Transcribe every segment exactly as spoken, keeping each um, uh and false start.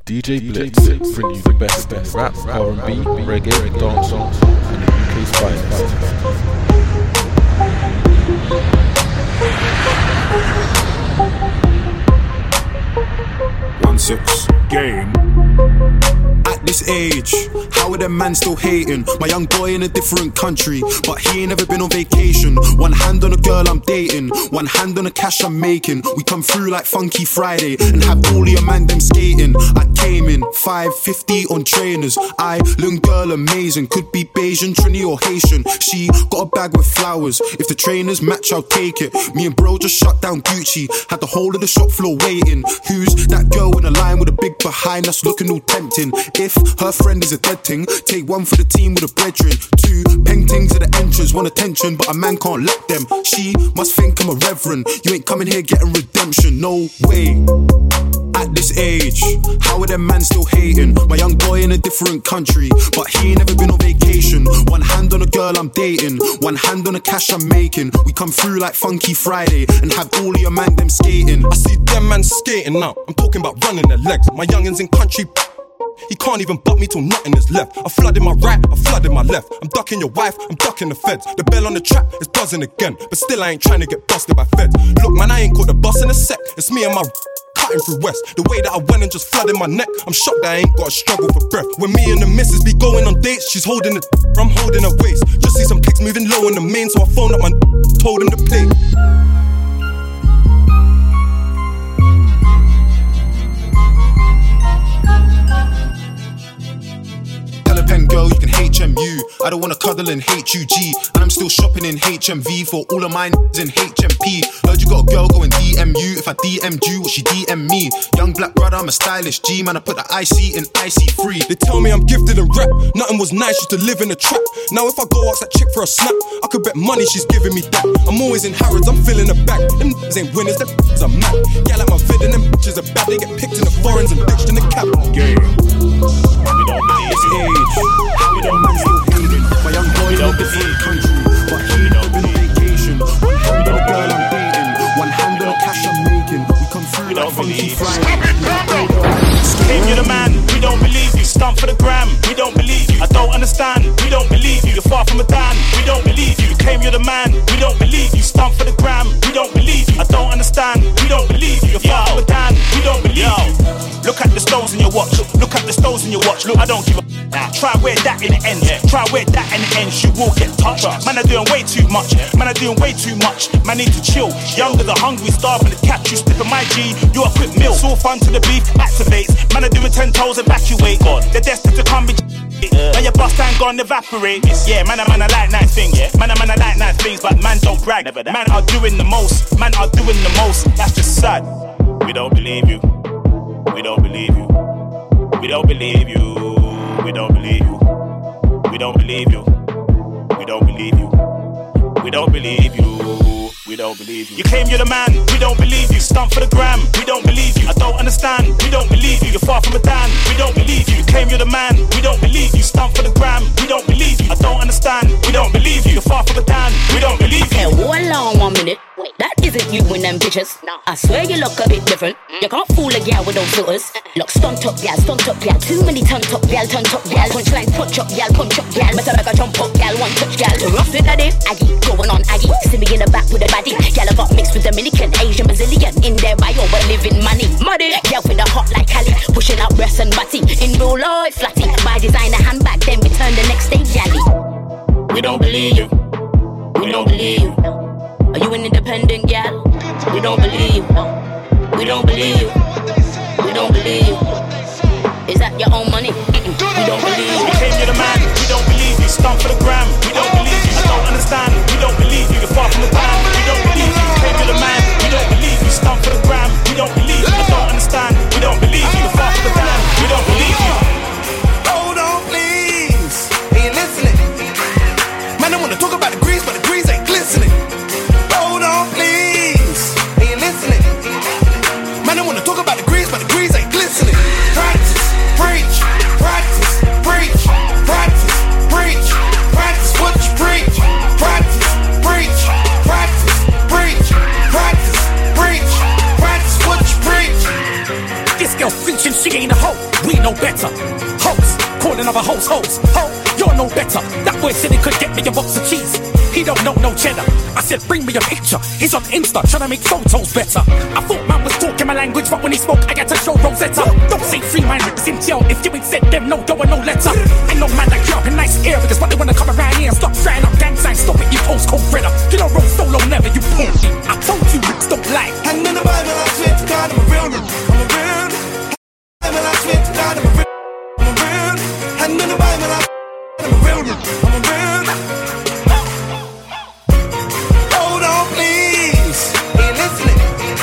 D J Blitz, bring you the best in rap, R and B, reggae, dancehall, and the U K's finest. One six game. At this age, how are them man still hating? My young boy in a different country, but he ain't never been on vacation. One hand on a girl I'm dating, one hand on the cash I'm making. We come through like Funky Friday and have all of your man them skating. I came in five fifty on trainers. I, little girl amazing, could be Bayesian, Trini or Haitian. She got a bag with flowers. If the trainers match, I'll take it. Me and bro just shut down Gucci, had the whole of the shop floor waiting. Who's that girl in the line with a big behind that's looking all tempting? If her friend is a dead thing, take one for the team with a brethren. Two paintings at the entrance, want attention, but a man can't let them. She must think I'm a reverend. You ain't coming here getting redemption, no way. At this age, how are them man still hating? My young boy in a different country, but he ain't never been on vacation. One hand on a girl I'm dating, one hand on the cash I'm making. We come through like Funky Friday and have all of your man them skating. I see them man skating now, I'm talking about running their legs. My youngins in country, he can't even butt me till nothing is left. I flooded my right, I flooded my left. I'm ducking your wife, I'm ducking the feds. The bell on the trap is buzzing again, but still I ain't trying to get busted by feds. Look man, I ain't caught the bus in a sec. It's me and my cutting through west. The way that I went and just flooded my neck, I'm shocked that I ain't got to struggle for breath. When me and the missus be going on dates, she's holding it, I'm holding her waist. Just see some kicks moving low in the main, so I phoned up my told him to play. Pen girl, you can H M U. I don't wanna cuddle in H U G, and I'm still shopping in H M V for all of mine in H M P. Heard you got a girl going D M U. If I D M'd you, what she D M me? Young black brother, I'm a stylish G man. I put the I C in I C free. They tell me I'm gifted in rap. Nothing was nice, used to live in a trap. Now if I go ask that chick for a snap, I could bet money she's giving me that. I'm always in Harrods, I'm filling the back. Them ain't winners, them are mad. Yeah, like my vid and them bitches are bad. They get picked in the foreigns and ditched in the cap. Yeah. We don't believe this age. We don't man still hating. My young boy in a different country, but he ain't never been on vacation. One hand on a girl I'm dating, one hand on the cash I'm making. We come through like Funky Friday. Claim you're the man, we don't believe you. Stump for the gram, we don't believe you. I don't understand, we don't believe you. You're far from a Dan, we don't believe you. Claim you're the man, we don't believe you. Stump for the gram, we don't believe you. I don't understand, we don't believe you. You're far from a Dan, we don't believe you. Look at the stones in your watch, look at the stones in your watch. Look, I don't give a nah. Try wear that in the end, yeah. Try wear that in the end, you will get touched. Man are doing way too much, man are doing way too much. Man need to chill. Younger, the hungry, starving, the catch you sniffing my G. You a quick meal, it's all fun to the beef activates. Man are doing ten toes, evacuate. God, they're destined to come be. Yeah. Now your bust and gone evaporate. Yeah, man, I man, I like nice things. Yeah, man, I man, I like nice things, but man don't brag. Never that. Man are doing the most. Man are doing the most. That's just sad. We don't believe you. We don't believe you. We don't believe you. We don't believe you. We don't believe you. We don't believe you. We don't believe you. We don't believe you. You claim you're the man, we don't believe you. Stump for the gram, we don't believe you. I don't understand, we don't believe you. You're far from a Dan, we don't believe you. You claim you're the man, we don't believe you. Stump for the gram, we don't believe you. I don't understand, we don't believe you. You're far from a Dan, we don't believe you. Okay, hold on one minute. That isn't you in them pictures. I swear you look a bit different. You can't fool a gal with those filters. Look, stunt up gal, stunt up gal. Too many ton top gal, ton top gal. Punchline, punch up gal, punch up gal. Better like a jump up gal, one touch gal. Rough it daddy, Aggie, going on Aggie. See me in the back with a body. Gal I got mixed with Dominican, Asian, Brazilian. In their bio, but living money. Muddy, gal with a hot like Cali. Pushing out breasts and butty. In real life, flatty. Buy designer handbag, then return the next day galley. We don't believe you. We don't believe you. Are you an independent gal? We don't believe you. We don't believe you. We don't believe you. Is that your own money? We don't believe you. We claim you're the man, we don't believe you. Stump for the gram, we don't believe you. I don't understand, we don't believe you. You're far from the band, we don't believe you. We claim you're the man, we don't believe you. Stump for the gram, we don't believe you. I don't understand, we don't believe you. You're far from the band, we don't believe you. Hold on, please. Are you listening? Man, I wanna talk about the grease, but the grease ain't glistening. Hold on, please. Are you listening? Man, I wanna talk about the grease, but the grease ain't glistening. Practice, preach, practice, preach, practice, preach, practice. we know better. Hoes, calling other hoes hoes. Ho, you're no better. That boy said he could get me a box of cheese. He don't know no cheddar. I said bring me a picture. He's on Insta trying to make photos better. I thought man was talking my language, but when he spoke I had to show Rosetta. Don't say free man it's in jail. If you ain't said them no door and no letter. Ain't no man that grew up in nice areas, but they wanna come around here and stop frying up gang signs. Stop it, you postcode Fredder. You don't roll solo never, you pull. I told you, stop lying. And in the Bible I swear to God I'm a real one. I'm a real. Bible I swear to God I'm a real. I'm a real. And in the Bible I I'm a real one. I'm a real. Hold on please, ain't listening.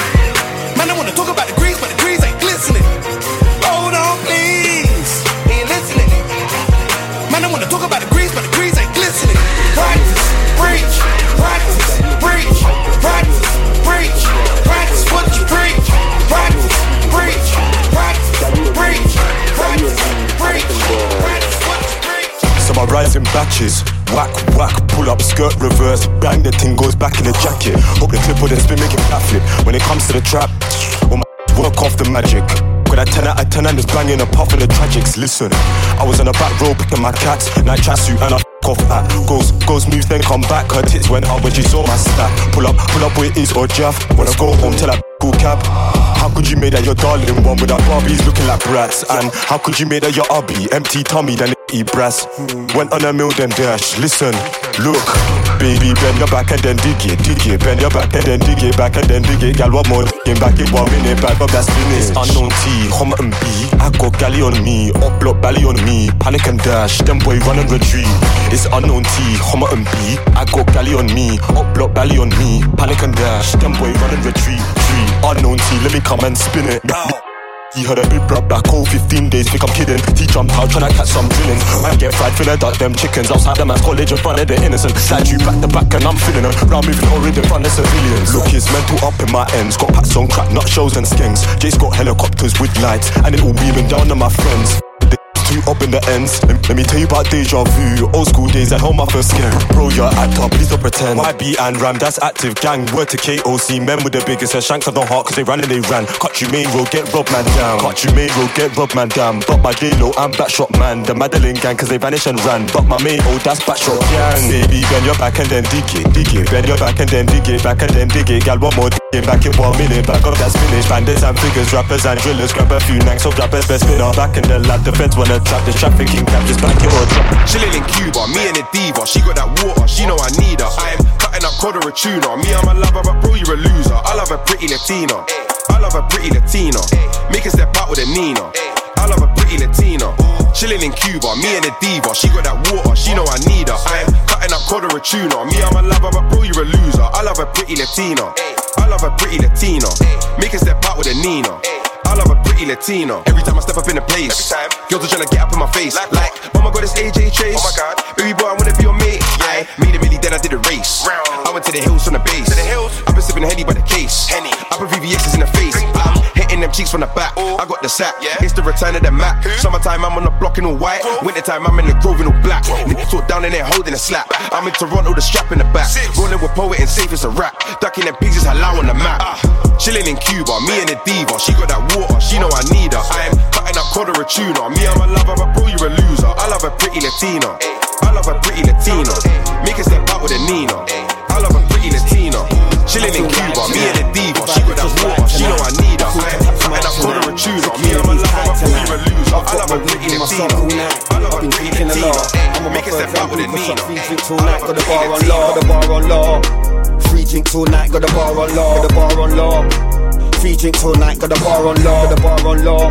Man I wanna talk about the grease, but the grease ain't glistening. Hold on please, ain't listening. Man I wanna talk about the grease, but the grease ain't glistening. Practice, preach, practice, preach, practice, preach, practice what you preach. Practice, preach, practice, preach, practice, preach, practice what you preach. So I rise in batches, whack, whack, pull up, skirt, reverse, bang, the thing goes back in the jacket. Hope the clip wouldn't spin, make it backflip. When it comes to the trap, well, my work off the magic. Got a ten out of ten and it's banging apart from the tragics. Listen, I was on the back row picking my cats, night tracksuit and I f*** off at. Goes, goes moves then come back, her tits went up when she saw my stack. Pull up, pull up with Is or Jaff, when I go home tell that cool cab. How could you make that your darling one without Barbies looking like brats? And how could you make that your hubby, empty tummy then eat brass? Went on a mill then dash, listen, look. Baby bend your back and then dig it, dig it. Bend your back and then dig it, back and then dig it. Gal what more digging back in one minute, back up that spinach. Unknown T, hum and B, I got galley on me, up block belly on me. Panic and dash, them boy run and retreat. It's unknown T, hum and B, I got galley on me, up block belly on me. Panic and dash, them boy run and retreat. Tree, unknown T, let me come and spin it. He heard a big blood back home fifteen days, think I'm kidding. T jump out tryna catch some drillings. Man get fried finna duck them chickens outside the man's college in front of the innocent. Slide you back to back and I'm feeling them. Round moving horrid in front of civilians. Look, his mental up in my ends. Got packs on crack, nut shells and skanks. Jay's got helicopters with lights and it all beaming down on my friends. Two up in the ends. Let, let me tell you about deja vu. Old school days at home I feel scared. Bro, you're actor, please don't pretend. Y B and Ram, that's active gang. Word to K O C, men with the biggest and shanks on the heart cause they ran and they ran. Cut you main road, get robbed man down. Cut you main road, get robbed man down. But my J-Lo and Backshot man. The Madeline gang cause they vanished and ran. But my main oh that's Backshot gang. Baby, bend your back and then dig it, dig it. Bend your back and then dig it, back and then dig it. Gal, one more digging back in one minute. Back up that spinach. Bandits and figures, rappers and drillers. Grab a few nanks of rappers, best spinner. Back in the lab, the feds wanna trap the traffic. Just back it or drop. Chillin' in Cuba, me and a diva. She got that water, she know I need her. I'm cutting up cod or a tuna. Me, I'm a lover, but bro, you're a loser. I love a pretty Latina. I love a pretty Latina. Make a step out with a Nina. I love a pretty Latina. Chillin' in Cuba, me and a diva. She got that water, she know I need her. I'm cutting up cod or a tuna. Me, I'm a lover, but bro, you're a loser. I love a pretty Latina. I love a pretty Latina. Make a step out with a Nina. I love a pretty Latina. Every time I step up in the place, every time girls are trying to get up in my face. Like, like oh my god, it's A J Chase. Oh my god, baby boy, I wanna be your mate. Yeah, I made a milli, then I did a race. Round. I went to the hills from the base. To the hills. I've been sipping Henny by the case. Henny. I put V V X's in the face. I'm hitting them cheeks from the back. Ooh. I got the sack. Yeah. It's the return of the Mac. Ooh. Summertime, I'm on the block in all white. Ooh. Wintertime, I'm in the Grove in all black. Talk down in there holding a slap. Back. I'm in Toronto, the strap in the back. Six. Rolling with poet and safe as a rap. Ducking them pigs is halal on the map. Uh. Chilling in Cuba, me and a diva. She got that water, she know I need her. I'm cutting up cod or a tuna. Me, I'm a lover, but bro, you're a loser. I love a pretty Latina. I love a pretty Latina. Make a step out with a Nina. I love a pretty Latina. Chilling in Cuba, me and a diva. She got that water, she know I need her. I'm cutting up cod or a tuna. Me, I'm a lover, but bro, you're a loser. I love a pretty Latina. I love a pretty Latina. Make a step out with a Nina. Got the bar on law, got the bar on law. Free drinks all night, got the bar on law, got the bar on law. Free drinks all night, got the bar on law, got the bar on law.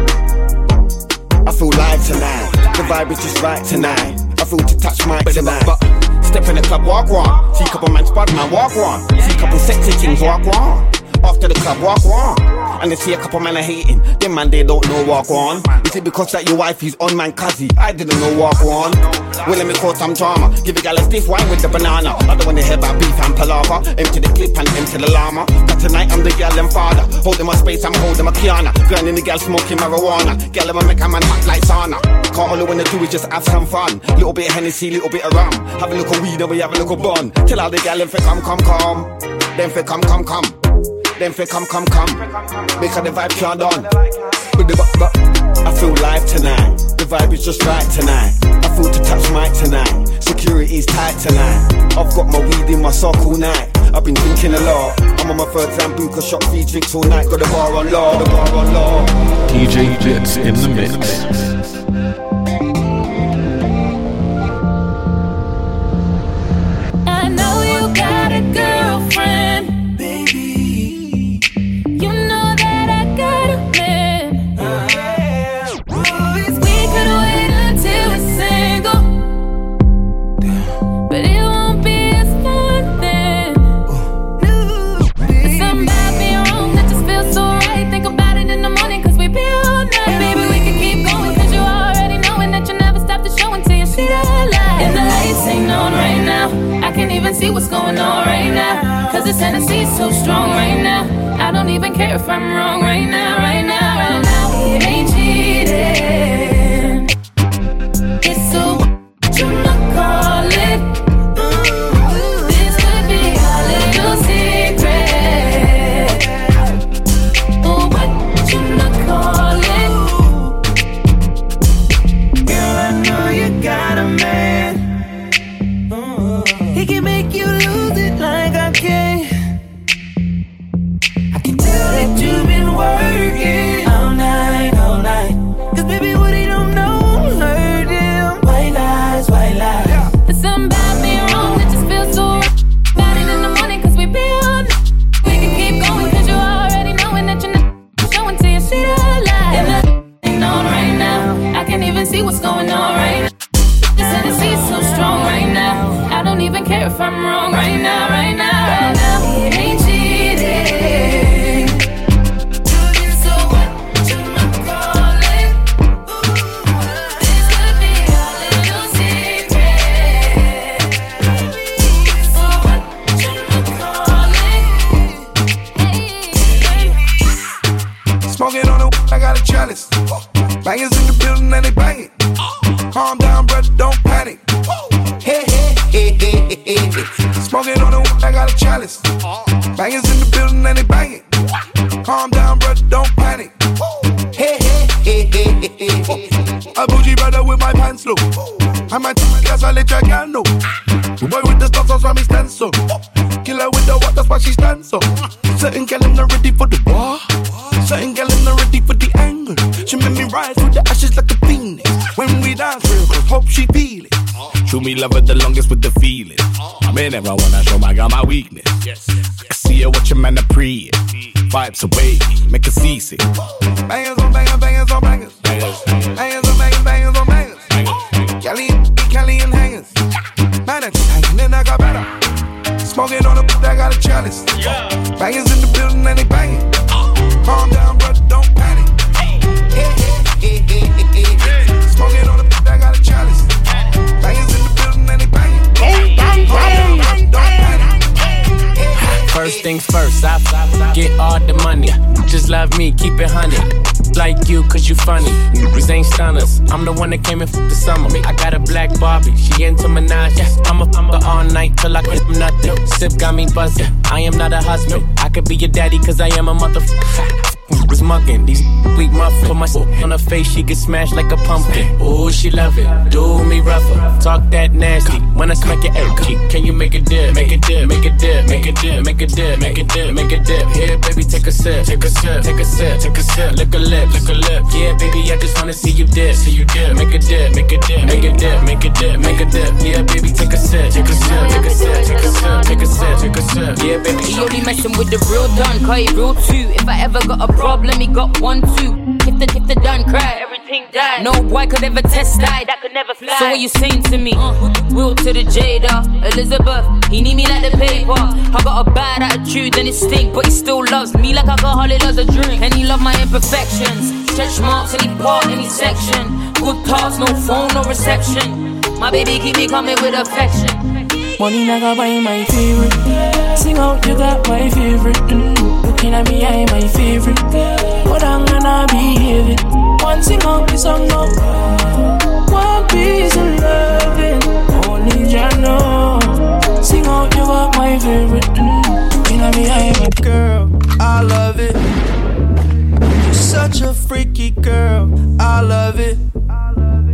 I feel live tonight, the vibe is just right tonight. I feel to touch mic tonight. But step in the club, walk one. See a couple man spot, man, walk one. See a couple sexy things, walk one. After the club, walk one. And they see a couple men are hating. Them man, they don't know walk on. Is it because that your wife is on man cuzzy? I didn't know walk on. Well, let me cause some drama. Give a gal a stiff wine with the banana. I don't want to hear about beef and palaver. Empty the clip and empty the llama. But tonight I'm the gal and father. Holding my space, I'm holding my Kiana. Grinding the gal smoking marijuana. Gal ever make a man hot like sauna. Can't all I wanna do is just have some fun. Little bit of Hennessy, little bit of rum. Have a little weed and we have a little bun. Tell all the gal them fi come, come, come. Them fi come, come, come. Them fi come, come, come. Because the vibe can't done. But the but, but I feel live tonight. vibe is just right tonight. I feel to touch mic tonight. Security's tight tonight. I've got my weed in my sock all night. I've been drinking a lot. I'm on my third Zambuca shot, three drinks all night. Got the bar on law, the bar on law. D J Blitz in the mix. I know you got a girlfriend, baby. You know that I got a man. We could wait until we're single, but it won't be as fun then. There's something about being wrong that just feels so right. Think about it in the morning, cause we be all night. Maybe we can keep going, cause you already knowing that you never stop to show until you see the light. And the lights ain't on right now. I can't even see what's going on right now, cause this Tennessee's so strong right now. I don't even care if I'm wrong right now, right now, right now. It ain't cheating. It's so what you not call it. This could be our little secret. Oh, what you not call it. Girl, I know you got a man. He can make you lose it like I can. I can tell that you've been working all night, all night. Cause baby, what he don't know won't hurt him. White lies, white lies. There's something about being wrong that just feels so right. About it in the morning, cause we be on. We can keep going, cause you already knowing that you're not showing till you see the light. And the ain't on right now. I can't even see what's going on right now. This Tennessee's so strong right now. I don't even care if I'm wrong right now, right now, right now. It ain't cheating. So what you not call it? This could be our little secret. So what you not call it? Smoking on the I got a chalice. Bangers in the building and they bang it. Calm down, brother, don't panic. Hey, hey, hey, hey, hey, hey. Smoking on the I got a chalice. Bangers in the building and they bang it. Calm down, brother, don't panic. Hey, hey, hey, hey, hey, hey. A bougie brother with my pants low. I might tell my gas, I let your girl know. The boy with the stuff, so I me stand so. Killer with the what, that's why she stands so. Certain girl in the ready for the war. Certain girl in the ready for the anger. She made me rise through the ashes like a phoenix. When we dance real close, hope she feel it. True me love her the longest with the feeling. I may never wanna show my girl my weakness. I can see her watching man a pre. Vibes away, make her seasick. Bangers on bangers, bangers on bangers. Bangers on bangers, bangers on bangers. Kelly and Kelly and hangers. Man, it's hanging and I got better. Smoking on the I got a chalice. Bangers in the building and they banging. Calm down, brother, don't panic. Hey, hey, hey, hey, hey, hey. Smoking on the I got a chalice. Bangers in the building and they banging. Calm down, brother, don't panic. First things first, I get all the money. Just love me, keep it honey. Like you, cause you funny. Niggas ain't stunners. I'm the one that came in for the summer. I got a black Barbie, she into Minaj. I'm a fucker all night till I get nothing. Sip got me buzzing. I am not a husband. I could be your daddy, cause I am a motherfucker. Was mugging these weak muffin. Put my on her face, she get smashed like a pumpkin. Ooh, she love it. Do me rougher. Talk that nasty. When I smack your ass, can you make a dip? Make a dip, make a dip, make a dip, make a dip, make a dip, make a dip. Here, baby, take a sip, take a sip, take a sip, take a sip. Lick a lip, lick a lip. Yeah, baby, I just wanna see you dip, see you dip. Make a dip, make a dip, make a dip, make a dip, make a dip. Yeah, baby, take a sip, take a sip, take a sip, take a sip, take a sip, take a sip. Yeah, baby. He only messing with the real done, cause he real too. If I ever got a problem, he got one, two. If the, if the done cry, everything died. No boy could ever test die, that could never fly. So what you saying to me? Uh, Will to the Jada, Elizabeth, he need me like the paper. I got a bad attitude and it stink, but he still loves me like alcohol, he loves a drink. And he love my imperfections, stretch marks any part, any section. Good talks, no phone, no reception. My baby keep me coming with affection. Money like I buy my favorite. Sing out, you got my favorite. Mm. Looking at me, I am my favorite. But I'm gonna behave it. One sing out the song now. One piece of loving, only you know. Sing out, you got my favorite. Mm. Looking at me, I am my girl. I love it. You're such a freaky girl. I love it.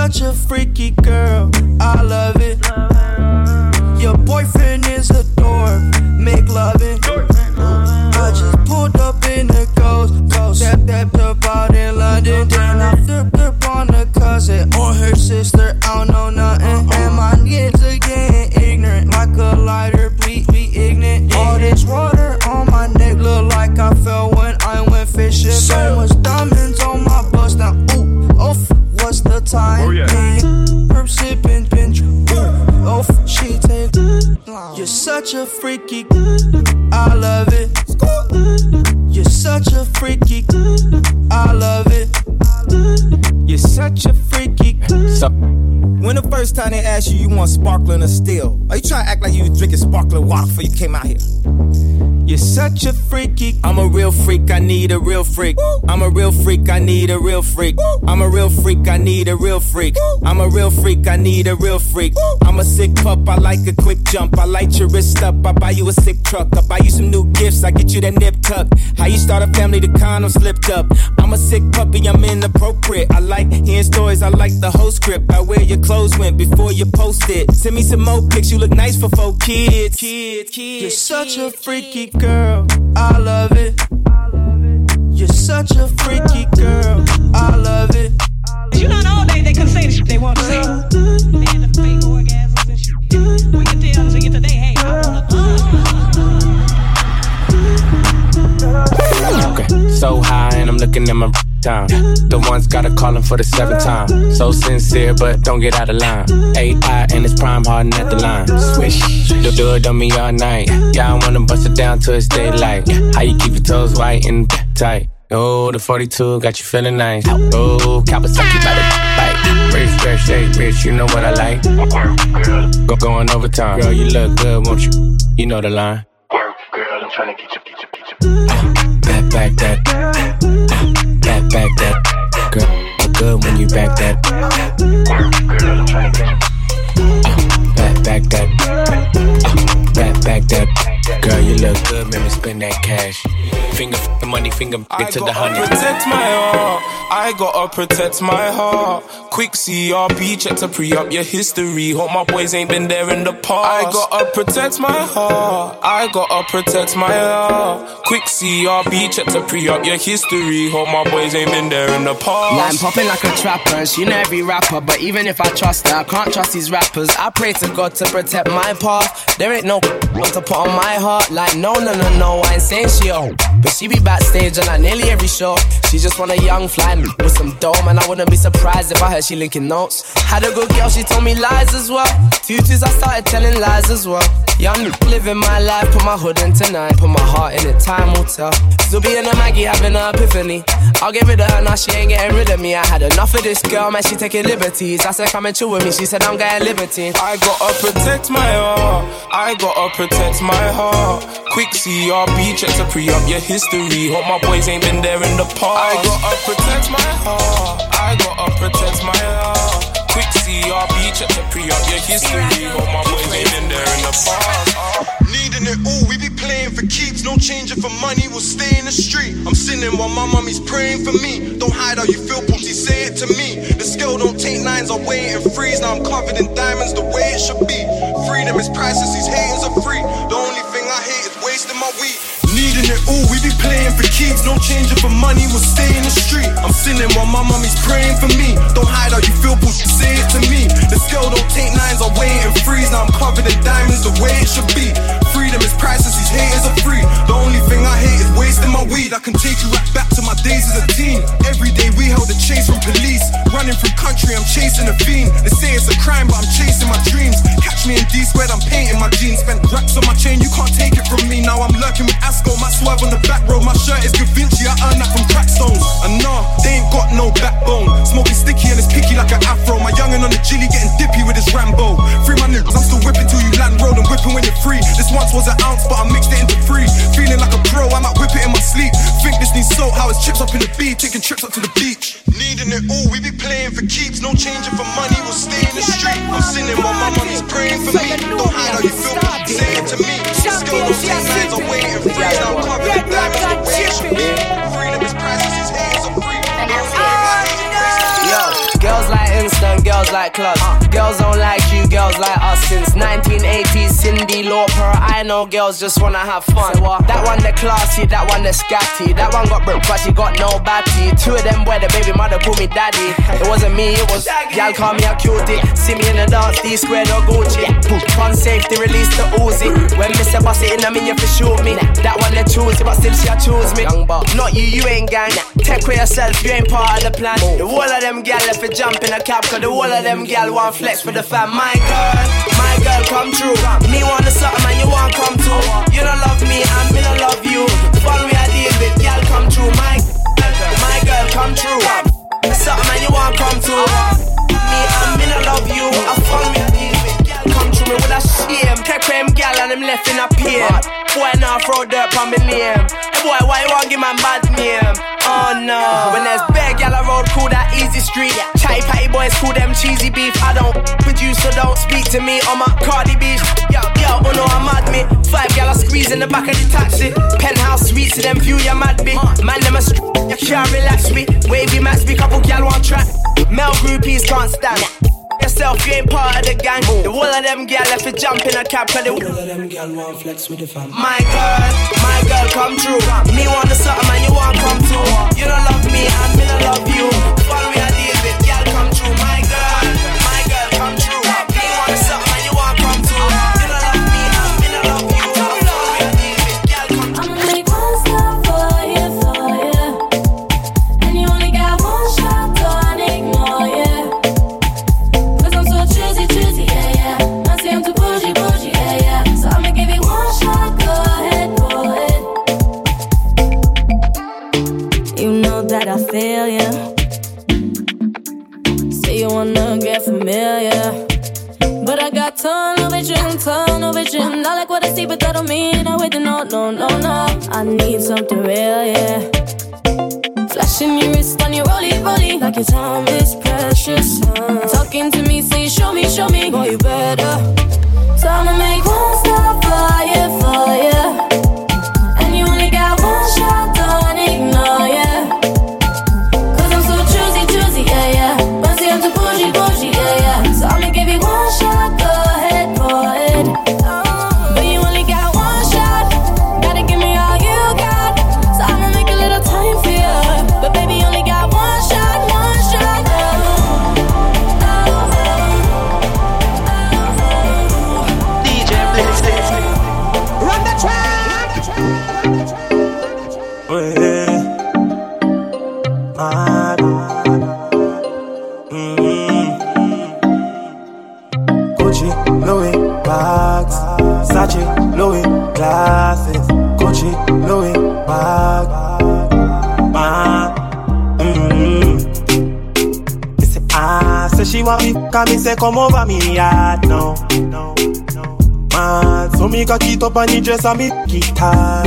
such a freaky girl, I love it. Your boyfriend is a dork, make loving. I just pulled up in the ghost, ghost. Stepped, stepped up out in London, then I flipped up on the cousin, on her sister, I don't know nothing. And my kids are getting ignorant, like a lighter, bleed, be ignorant. All this water on my neck look like I fell when I went fishing. So much diamonds on my bust now, ooh, oof, what's the time? Oh, yeah. Herb sipping, pinch, ooh, oof, she take. You're such a freaky, I love it. You're such a freaky, I love it. You're such a freaky. So, when the first time they asked you, you want sparkling or still? Are you trying to act like you was drinking sparkling water before you came out here? You're such a freaky. I'm a real freak, I need a real freak. I'm a real freak, I need a real freak. I'm a real freak, I need a real freak. I'm a real freak, I need a real freak. I'm a sick pup, I like a quick jump. I light your wrist up, I buy you a sick truck. I buy you some new gifts, I get you that nip tuck. How you start a family, the condom slipped up. I'm a sick puppy, I'm inappropriate. I like hearing stories, I like the whole script. I wear your clothes went before you post it. Send me some more pics, you look nice for four kids. Kids, kids. You're such a freaky girl, I love it. You're such a freaky girl, I love it. You know, in the old days they couldn't say the shit they want to say. They had the fake orgasms and shit. We can tell them today, hey, I wanna. Okay, so high and I'm looking at my time. The ones gotta call him for the seventh time. So sincere, but don't get out of line. A I and it's prime harden at the line. Swish, do do it on me all night. Yeah, I wanna bust it down till it's daylight. How you keep your toes white and tight? Oh, the forty-two got you feeling nice. Oh, Kawasaki by the bite. Rich, rich, rich, rich, you know what I like. Go going overtime. Girl, you look good, won't you? You know the line. Work, girl, I'm tryna get you, get you, get you. Back, back that. Back, back that. Girl, look good when you back that. Work, girl, I'm tryna get you. Back, back that. Back, back that. Girl, you look good, make me spend that cash. Finger f the money, finger get to the honey. I gotta protect my heart, I gotta protect my heart. Quick C R B, check to pre-up your history. Hope my boys ain't been there in the past. I gotta protect my heart, I gotta protect my heart. Quick C R B, check to pre-up your history. Hope my boys ain't been there in the past. Yeah, I'm popping like a trapper, she know every rapper. But even if I trust her, I can't trust these rappers. I pray to God to protect my path. There ain't no what to put on my heart. Like no, no, no, no, I ain't saying she old, but she be backstage on like nearly every show. She just want a young fly with some dome, and I wouldn't be surprised if I heard she linking notes. Had a good girl, she told me lies as well. Tutus, I started telling lies as well. Young living my life, put my hood in tonight, put my heart in it, time will tell. Zuby and a Maggie having an epiphany. I'll get rid of her now, she ain't getting rid of me. I had enough of this girl, man, she taking liberties. I said come and chill with me, she said I'm getting libertine. I gotta protect my heart, I gotta protect my heart. Quick C R B, check to pre-up your history. Hope my boys ain't been there in the past. I gotta protect my heart, I gotta protect my heart. Quick C R B, check to pre-up your history. Hope my boys ain't been there in the past. Needing it all, we be playing for keeps. No changing for money, we'll stay in the street. I'm sinning while my mommy's praying for me. Don't hide how you feel, pussy, say it to me. The scale don't take nines, I weigh it and freeze. Now I'm covered in diamonds the way it should be. Freedom is priceless, these haters are free. The only thing I hate is wasting my weed. Needing it all, we be playing for keeps. No changing for money, we'll stay in the street. I'm sinning while my mommy's praying for me. Don't hide how you feel, pussy, say it to me. The scale don't take nines, I weigh it and freeze. Now I'm covered in diamonds the way it should be. Freedom is priceless, these haters are free. The only thing I hate is wasting my weed. I can take you right back to my days as a teen. Every day we held a chase from police. Running through country, I'm chasing a fiend. They say it's a crime, but I'm chasing my dreams. Catch me in D-squared, I'm painting my jeans. Spent racks on my chain, you can't take it from me. Now I'm lurking with Asco, my swerve on the back road. My shirt is Da Vinci, I earned that from crackstones. And nah, they ain't got no backbone. Smoking sticky and it's picky like an afro. My youngin' on the jilly getting dippy with his Rambo. Free my niggas, I'm still whipping till you land road and whipping when you're free. This once was an ounce, but I mixed it into three. Feeling like a pro, I might whip it in my sleep. Think this needs salt, how it's chips up in the beat. Taking trips up to the beach. Needing it all, we be playing for keeps. No changing for money, we'll stay in the street. I'm sinning while my mommy's praying for me. Don't hide how you feel, say it to me. Still don't take lines, I'm waiting free. Now I'm covered in diamonds the way it should be. Freedom is priceless, his hands are free. Yo, girls like instant, girls like clubs. Girls don't like you, girls like us. Since nineteen eighties, Cyndi Lauper. I know girls just wanna have fun. That one the classy, that one the scatty. That one got broke but she got no batty. Two of them boy, the baby mother call me daddy. It wasn't me, it was y'all call me a cutie. See me in the dance, D squared or Gucci. Fun safety, release the Uzi. When Mister Boss it in, I mean you for shoot me. That one they choose it, but still she a choose me. Not you, you ain't gang. Take for yourself, you ain't part of the plan. The whole of them gal left to jump in a cab, cause the whole of them gal want flex for the fam. My girl, my girl come true. Me want the something and you want come too. You don't love me and me don't love you. Fun we a deal with, gal come true. My girl, my girl come true. Something and you want come too. Me and me don't love you. I fun we a deal with, gal come true. Me with a shame. Take for him gal and him left in a pain. Boy now throw dirt on me name. Hey boy, why you want give man bad name? Oh no. When there's big gal I road cool that easy street. Chatty patty boys cool them cheesy beef. I don't with you so don't speak to me on my Cardi B. Yo, yo, oh no I'm mad me. Five gal I squeeze in the back of the taxi. Penthouse suites to them view you mad me. Man them a str- you can't relax me. Wavy max be couple gal one track. Male groupies can't stand yourself, you ain't part of the gang. The whole of them gal left to jump in a cab, cause the whole of them gal want flex with the fam. My girl, my girl come true. Me want the something and you want come too. You don't love me and me don't love you. Fun we a deal with, gal come true. My girl, my girl come true. Me want the something and you want come too. You don't love me and me don't love you. Fun we a deal with, gal come true. I'ma make one stop for you, for you. And you only got one shot, don't ignore you. Choosy, choosy, yeah, yeah. I see I'm too bougie, bougie, yeah, yeah. So I'ma give you one shot, go ahead, go ahead. You know that I feel ya. Say you wanna get familiar, but I got tunnel vision, tunnel vision. I like what I see, but that don't mean I wait. No, no, no, no. I need something real, yeah. Flashing your wrist on your rollie, rollie, like your time is precious. uh. Talking to me, say show me, show me, boy you better. So I'ma make one stop for you, for you. And you only got one shot, don't ignore ya. Cause I'm so choosy, choosy, yeah, yeah. But see I'm too bougie, bougie, yeah, yeah. So I'ma give you one shot, go ahead, go ahead. But you only got one shot, gotta give me all you got. So I'ma make a little time for you. But baby, you only got one shot, one shot. Oh, oh, D J Blitz, run the track. Oh, yeah. Ah, mm-hmm. Gucci, Louis, bags, Sachi, Louis, glasses. Gucci, Louis, bags, man. Mm-hmm. Me say, ah, say she want me, can me say come over me yard now. No, no, man. So me got it up on the dress and me guitar.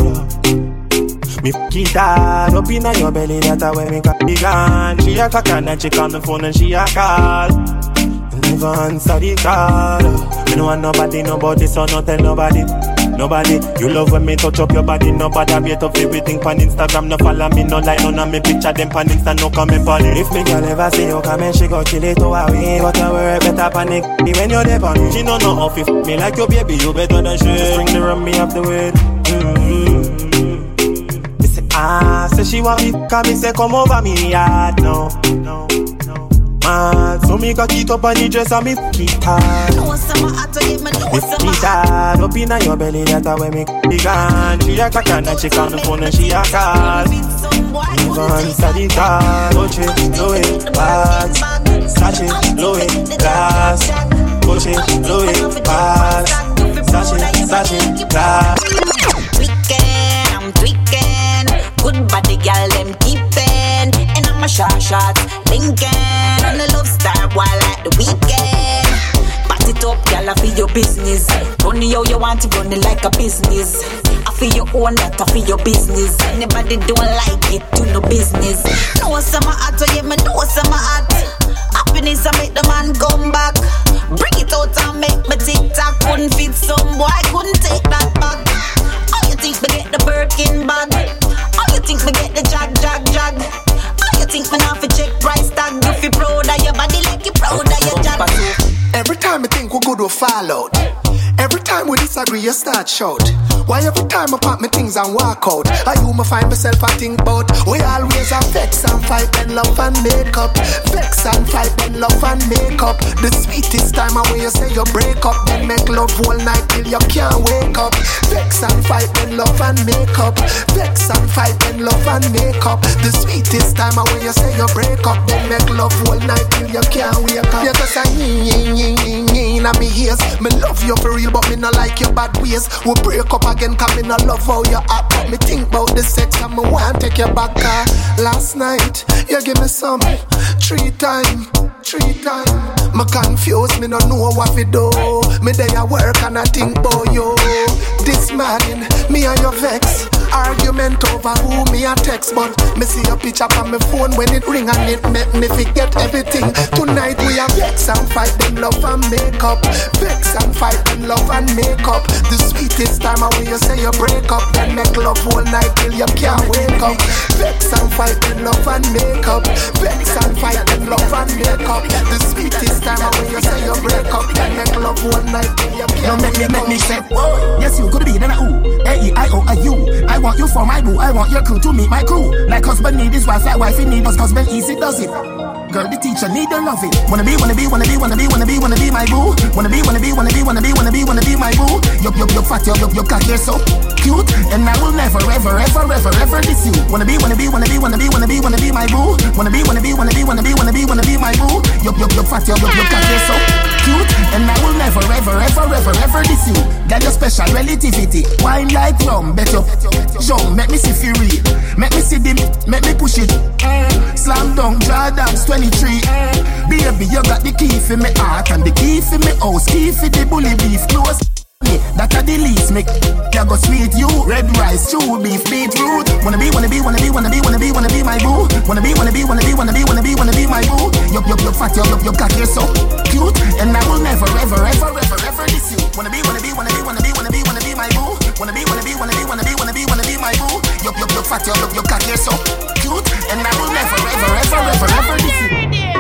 Me guitar up inna your belly, that's where me got began. She a cock and she call me phone and she a call. Never answer the call. Me no want nobody, nobody, so no tell nobody. Nobody, you love when me touch up your body. Nobody beat up everything pan Instagram. No follow me, no like none of me picture them pan Insta. No comment on it. If me girl ever say you come and she go kill it away. But I worry better panic. Me when you're there on me, she no know if you f me like your baby, you better than she. Just bring the rum me up the way. Mm-hmm. Me say ah, say she want me, come me say come over me yard now. No, no. Man, so me got it up on the dress and me guitar. Me guitar up inna your belly, that's where me began. She a cock and she call me phone and she a call. Never answer the call. Gucci, Louis, bags, Sachi, Louis, glass. Gucci, Louis, bags, Sachi, Sachi, glass. Tweaking, I'm tweaking. Good body, girl, them keeping. And I'm a shot shot, linking. On the love star while at the weekend. Bat it up, girl, I feel your business. Run it how you want to run it like a business. I feel your own, that I feel your business. Anybody don't like it, do no business. Know some hot, so yeah, me know some hot. Happiness, I make the man come back. Bring it out and make me TikTok. Couldn't fit some boy, couldn't take that back. How you think me get the Birkin bag? How you think me get the jag, jag, jag? How you think me now for check price tag? If you proud of your body like you proud of your jag, good will fall out. Every time we disagree, you start shout. Why every time I pack my things and walk out? I you me find myself I think about. We always have vex and fight and love and make up. Vex and fight and love and make up. The sweetest time when you say you break up, then make love all night till you can't wake up. Vex and fight and love and make up. Vex and fight and love and make up. The sweetest time when you say you break up, then make love all night till you can't wake up. You just say ying ying ying ying ying in me ears. Me love you for real, but me not like your bad ways. We break up again, cause me not love how you act. But me think about the sex and me want take you back. Car. Last night, you give me some three time, three time. Me confused, me no know what to do. Me day at work and I think about you. This morning, me and you vex. Argument over who me a text, but me see your picture on my phone when it ring and it make me forget everything. Tonight we are vex and fight, then love and make up. Vex and fight, then love and make up. The sweetest time when you say you break up, then make love all night till you can't wake up. Vex and fight, then love and make up. Vex and fight, then love and make up. The sweetest time when you say you break up, then make love all night till you can't wake up. Make me say, yes you could be then a ooh, A E I O A U. I want you for my boo, I want your crew to meet my crew. Like husband need his wife, like wife he need us, husband easy does it. Girl, the teacher need to love it. Wanna be, wanna be, wanna be, wanna be, wanna be, wanna be my boo. Wanna be, wanna be, wanna be, wanna be, wanna be, wanna be my boo. Yup, yup, yup, fat, yup, yup, yup, cock, you're so cute. And I will never, ever, ever, ever, ever diss you. Wanna be, wanna be, wanna be, wanna be, wanna be, wanna be my boo. Wanna be, wanna be, wanna be, wanna be, wanna be, wanna be my boo. Yup, yup, yup, fat, yup, yup, yup, cock, you're so cute. And I will never, ever, ever, ever, ever diss you. Got your special relativity. Wine like rum, bet up. Jump, make me see fury. Make me see them, make me push it. Slam dunk, Jordans twenty-three. Baby, you got the key for me heart and the key for me house. Key for the bully beef close. That a the least make ya go sweet you. Red rice, chew beef, beetroot. Wanna be, wanna be, wanna be, wanna be, wanna be, wanna be my boo. Wanna be, wanna be, wanna be, wanna be, wanna be, wanna be my boo. Yup, yup, yup, fat, yup, yup, yup, cock, you're so cute. And I will never, ever, ever, ever, ever diss you. Wanna be, wanna be, wanna be, wanna be, wanna be, wanna be my boo. Wanna be, wanna be, wanna be, wanna be, wanna be, wanna be my boo. Yup, yup, yup, fat, yup, yup, yup, cock, you're so cute. And I will never, ever, ever, ever, ever diss you.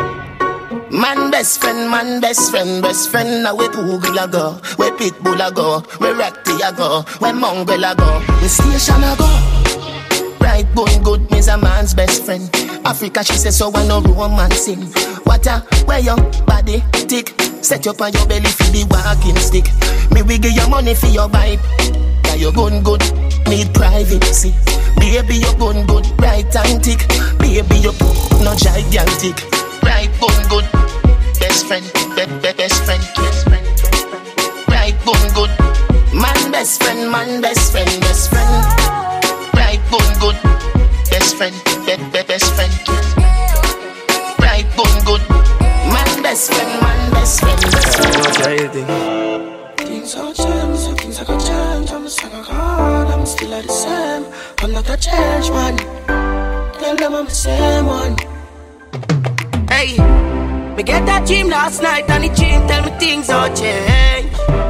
Man best friend, man best friend, best friend. Now we Google a go, we Pitbull a go, we Ratty a go, we Mongrel a go, we Station a go. Right, going good, me's a man's best friend. Africa, she says so I no romancing. What a, where your body tick. Set up on your belly for the walking stick. Me we give you money for your bike. Now you gun good, need privacy. Baby, you gun good, right and tick. Baby, you no gigantic. Right, gun good, best friend, be, be, best friend, best friend. Right, gun good, man best friend, man best friend, best friend. Right, gun good, best friend, be, be, best friend. Right, gun good, man best friend, man best friend, best friend. Things all change, some things I got change. I'm a sucker hard, I'm still at the same. I'm not a change man. Tell them I'm the same one. Hey, me get that dream last night and the dream tell me things all change.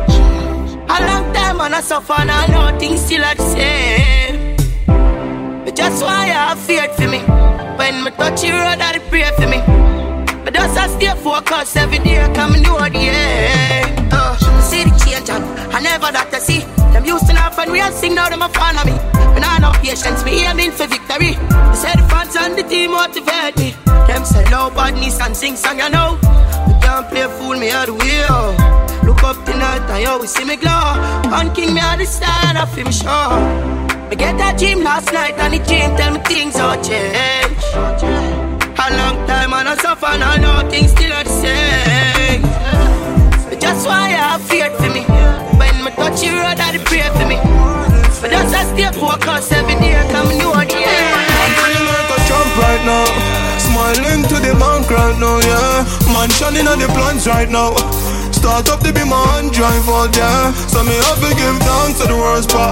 A long time and I suffer and I know things still are the same. But just why I have feared for me. When me touch the road I pray for me. But just I stay focused every day come know the end. Uh, see the change and I never that to see. Them used to laugh and real sing now them a fan of me. When I know patience me aiming for victory. They say the fans and the team motivate me. Them say low badness and sing song you know. We can't play fool me all the way oh. Look up tonight and you always see me glow. On king me on the star and I feel me sure. Me get that dream last night and the dream tell me things all change. A long time and I suffer and I know things still are the same. But just why I have feared for me. When me touch the road I pray for me. But just I stay focused every day come know the end. I'm feeling like a jump right now. Smiling to the bank right now, yeah. Mansion in the plans right now. Start up to be my hand drive out there. So me have to give thanks to the worst pass.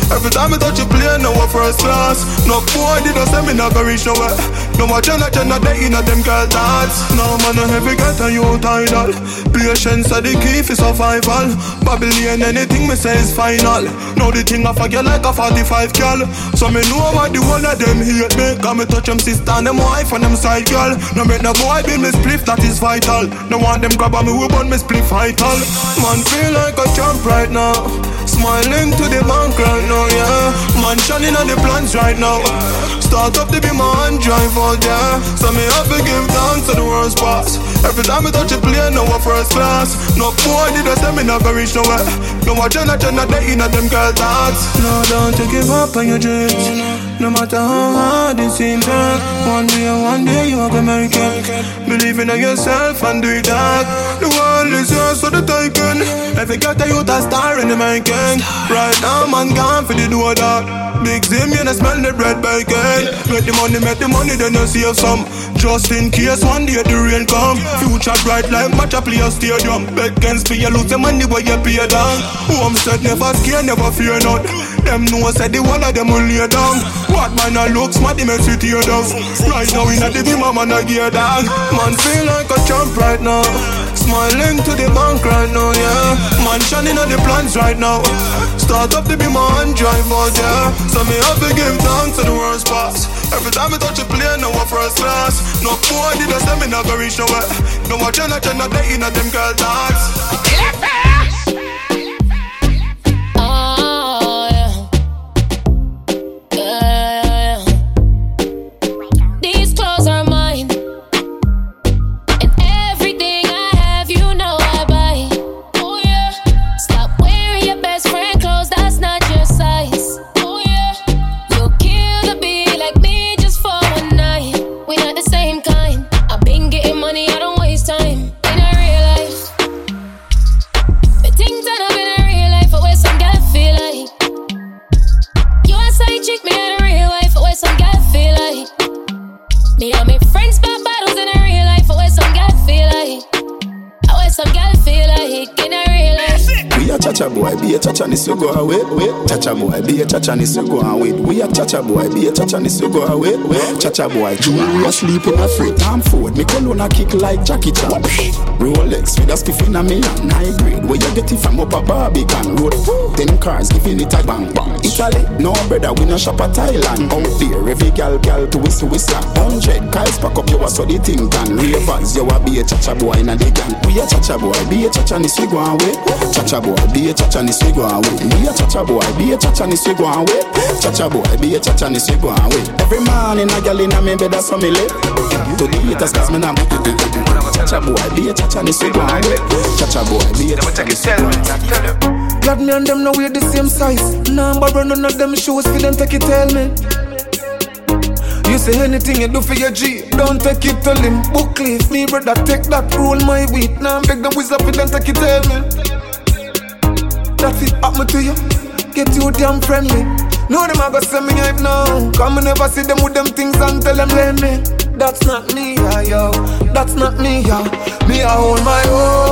Every time I touch a plane, now a first class. No boy did I say me not go reach nowhere. No more Jenna Jenna they in a them girl thoughts. No man no heavy get a you tidal. Patience are the key for survival. Babylon anything me say is final. Now the thing I forget like a forty-five girl. So me know about the one of them hate me. Cause me touch them sister and them wife and them side girl. No make no boy be me spliff, that is vital. No want them grab on me whip on me spliff vital. Man feel like a champ right now. Smiling to the bank right now, yeah. Man shining on the plans right now. Start up to be my hand drive out, yeah. So me have to give thanks to the world's boss. Every time I touch a plane, now a first class. No boy did I say me not go reach nowhere. No more Jenna Jenna they in a them girl thoughts. No, don't you give up on your dreams. No matter how hard it seems, one day, one day you are gonna make it. Believe in yourself and do it that. The world is yours for the taking. Every get a youth a star in the making. Right now man gone for the door that. Big Zim, you know smell the bread bacon. Make the money, make the money, then you save some. Just in case one day the rain come. Future bright like match a play a stadium. Bet against me, you lose the money where you pay down. Homestead never scare, never fear not. Them know said the one of them will lay down. What man a look smart, he makes you tear down. Right now in a the beam, man a gear down. Man feel like a champ right now. Smiling to the bank right now, yeah. Man shining on the plans right now. Start up to be my hand drive out, yeah. So me have to give thanks to the world's boss. Every time I touch a plane, now a first class. No boy did I say me not go reach nowhere. No more Jenna Jenna they in a them girl thoughts. Chacha boy, be a chachanis, you go away. Chacha boy, be a chachanis, you go away. We a chacha boy, be a chachanis, you go away. Chacha boy, jewelry asleep in a free time food. Me colonna kick like Jackie Chan. Rolex with a spiff in a million. High grade, where you get it from up a Barbican road. Ten cars giving it a bang bang. Italy, no brother, we no shop at Thailand. Out there, every gal gal to whistle whistle. Hundred cars pack up your so the thing can. Ravens, you a be a chacha boy in a the gang. We a chacha boy, be a chachanis, you go away. Chacha boy, be a chachanis, we go away. Be a chacha boy, be a chachanis, we go away. Chacha boy, be a chachanis, we go away. Every morning a gal in a me bed that's on me lip. To the haters cause me now. Chacha boy, be a chachanis, we go away. Chacha boy, be a chachanis, we go away. Glad me and them now we're the same size. Number run none of them shoes for them take it tell me. You say anything you do for your G, don't take it to him. Book leaf, me brother take that roll my weed. Now beg them wizard for them take it tell me. That's it happen to you, get you damn friendly. No them a go send me hype now. Come and never see them with them things and tell them lend me. That's not me, yeah, yo. That's not me, yeah. Me I hold my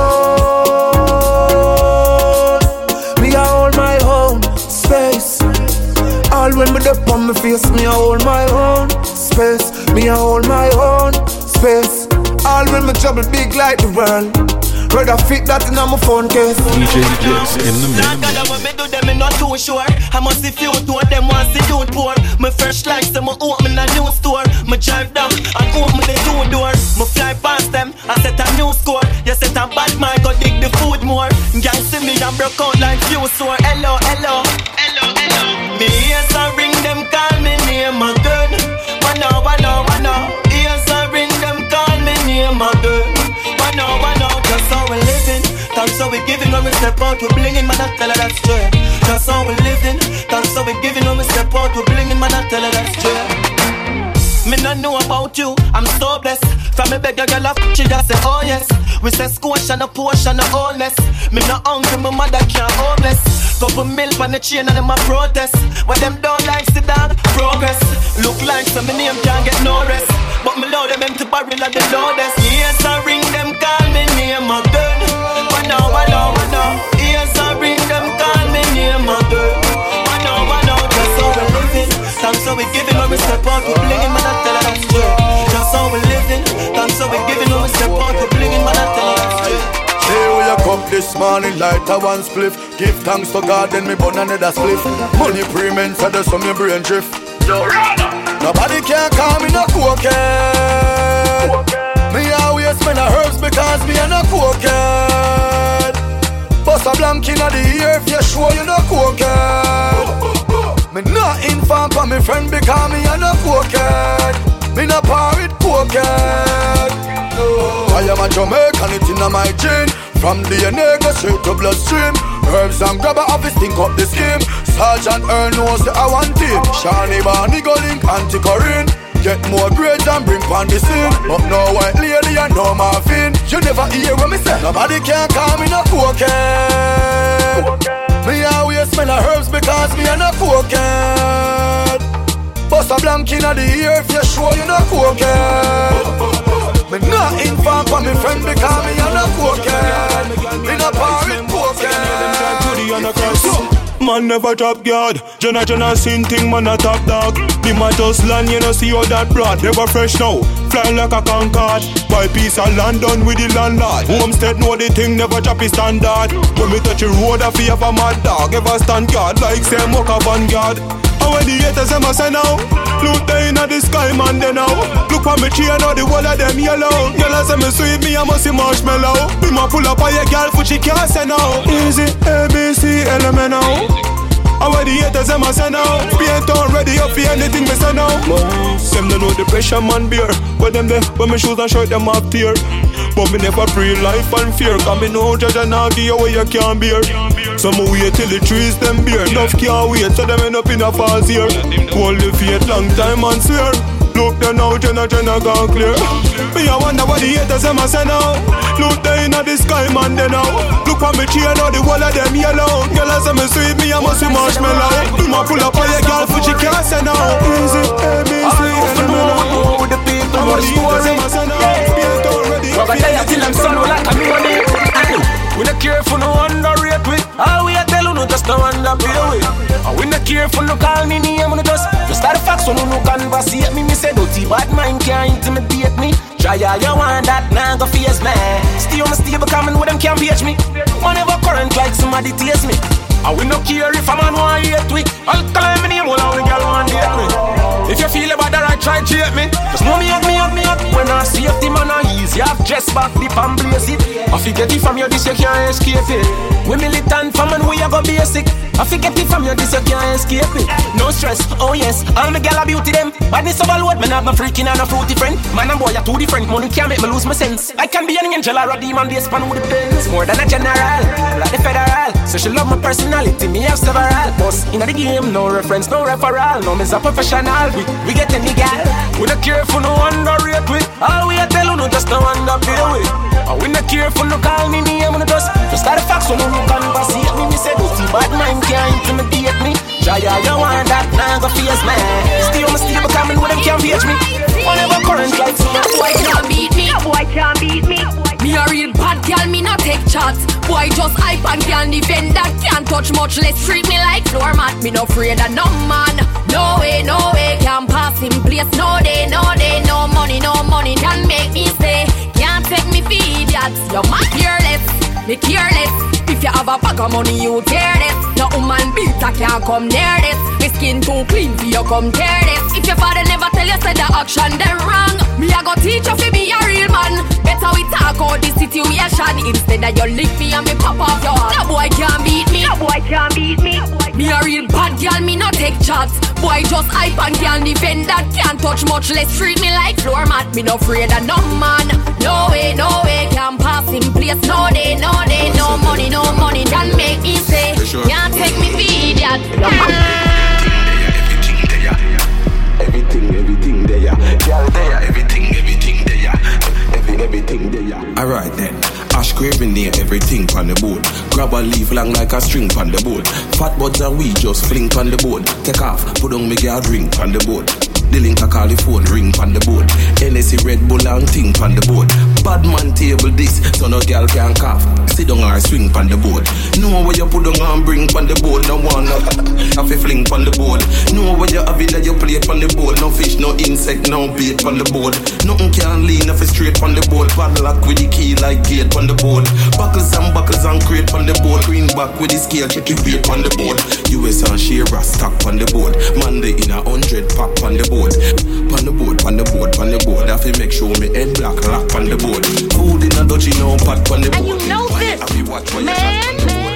own. Me I hold my own space. All when me dip on my face, me I hold my own space. Me I hold my own space. All when me trouble big like the world. Rather fit that in my phone case. D J Blitz in the mix. When me do them, me not too sure. I must see few to them once the youth poor. Me fresh like them, me open a new store. Me drive down and open the two door. Me fly past them, I set a new score. You set a bad mind, go dig the food more. Gang see me and broke out like you sore. Hello, hello, hello, hello. Me ears a ring, them call me name again. Wanna, wanna, wanna. Ears a ring, them call me name again. Wanna, wanna. That's how we living. That's how we giving when we step out. We blinging, man, I tell her that's true. That's how we living. That's how we giving when we step out. We blinging, man, I tell her that's true. Me not know about you, I'm so blessed. From me beg a girl off, she just say oh yes. We say squash and a portion of allness. Me not hungry, my mother can't homeless. Couple milk on the chain and them a protest. What them don't like, sit down, progress. Look like some me name can't get no rest. But me load them empty barrel of the loudest. Yes, I ring them, call me name again. Wanna, wanna, wanna. Yes, I ring them, call me name again. Wanna, wanna, this morning, light a one spliff. Give thanks to God, then me burn another spliff. Money pre-men, so there's some your brain drift. Nobody can call me no cokehead. Me always smell the herbs because me a no cokehead. Bust a blank inna the ear if you sure you no cokehead. Me not inform for me friend because me a no cokehead. Me no par with cokehead. I am a Jamaican, it inna my gene. From D N A go straight to bloodstream. Herbs and grabber office think up the scheme. Sergeant Earl knows the I want team. Shani Barney go link anti-Corinne. Get more grades and bring pan the scene. But no white lady and no morphine. You never hear what me say. Nobody can call me no cokehead. Me always smell the herbs because me a no cokehead. Bust a blank inna the ear if you sure you no cokehead. Me not inform for me friend because me a no cokehead. Me no par with cokehead. Man never drop guard. Jenna Jenna sin thing, man a top dog. The man just land, you know see how that broad. Never fresh now, flying like a Concorde. Buy piece of land done with the landlord. Homestead know the thing, never drop his standard. When me touch the road, I feel a mad dog. Ever stand guard like say Mocha Vanguard. And when the haters them a say now, look there inna the sky man they now. Look for me tree and all the wall of them yellow. Girl a say me sweet, me a must see marshmallow. Be ma pull up on your girl for she can't say now. Easy A B C element now. And when the haters them a say now, paint on ready up for anything me say now. Them don't know the pressure man bear. When them there, when me shoes and shirt them off tear. But me never free life and fear. Cause me know judge and not give you what you can't bear. Some wait till the trees them bear. Enough can't wait so them end up in a false here. Hold the faith long time and swear. Look there now, Jenna Jenna gone clear. Me I wonder what the haters them a say now. Look there inna the sky man they now. Look for me tree and all the wall of them yellow. Girl I say me sweet, me I must see marshmallow. Me ma pull up on your girl for she can't say now. Easy A B C with the people what the story. Rubber tire till I'm son like a money. We not care for no underrate with. All we a tell you no just no underpay with. And we not care for no call me name no just. Just start the facts so no no conversate me. Me say dirty bad mind can't intimidate me. Try all you want that now go face me. Stay on the stable coming with them can't beat me. Money ever current like somebody taste me. And we no care if a man want hate we. I'll call me name all the girl want date me. If you feel about that, I try to cheat me. Just know me hug me hug me hug me. When I see if the man are easy, I've dressed back the pan blaze it. I forget it from you, this you can't escape it. We militant from and we are go basic. I forget it from you, this you can't escape it. No stress, oh yes, all my gal are beauty them. Badness overload, man have no freaking and no fruity friend. Man and boy are two different, money can't make me lose my sense. I can be an angel or a demon, they span with the pens. More than a general, like the federal. So she love my personality, me have several. Boss, in the game, no reference, no referral. No, me's a professional. We, we get any gal. We not care for no underrate with. All we a tell you no just no underpay with. And we not care for no call me name no just. Just start the facts so no no conversate me. Me say dirty bad mind can't intimidate me. Try all you want that now go face me. Stay on my stable coming with them can't beat me. Whenever current like so no boy can't beat me. No boy can't beat me. Me a real bad girl, me not take shots. Boy just hype and can't defend that. Can't touch much, let's treat me like floor mat. Me no afraid of no man. No way, no way, can't pass him place. No day, no day, no money, no money can make me stay. Can't take me for idiots. You're my careless, me careless. If you have a bag of money, you tear this. No woman beater can't come near this. Me skin too clean for you come tear this. If your father never tell you say the action then wrong, me I go teach you to be a real man. Better we talk about the situation instead of you lick me and me pop off your heart. No boy can't beat me. No boy can't beat me. Me a real bad girl, me not take shots. Boy just hype and can't defend that. Can't touch much, let's treat me like floor mat. Me no afraid of no man. No way, no way, can't pass him place. No day, no day, no money, no money can make me say. Can't take me for idiot. Everything, everything there, girl there, everything, everything there, every, everything there. Alright then, Ash craving near everything on the board. Grab a leaf long like a string on the board. Fat buds and we just fling on the board. Take off, put on me girl ring on the board. The link a call the phone, ring on the board. N S C Red Bull and ting on the board. Bad man table this, so no girl can cough. sit down or swing pon the board. Know where you put on and bring pon the board. No one have a fling pon the board. Know where you have it that you play pon the board. No fish, no insect, no bait pon the board. Nothing can lean if it's straight pon the board. Bad luck with the key like gate pon the board. Buckles and buckles and crate pon the board. Green back with the scale, check your weight pon the board. U S and Shira stock pon the board. Monday in a hundred pack pon the board. Pon the board, pon the board, pon the board. Have to make sure me head black lock pon the board. Food in a dodgy no pot pon the board. And you know this, man, man.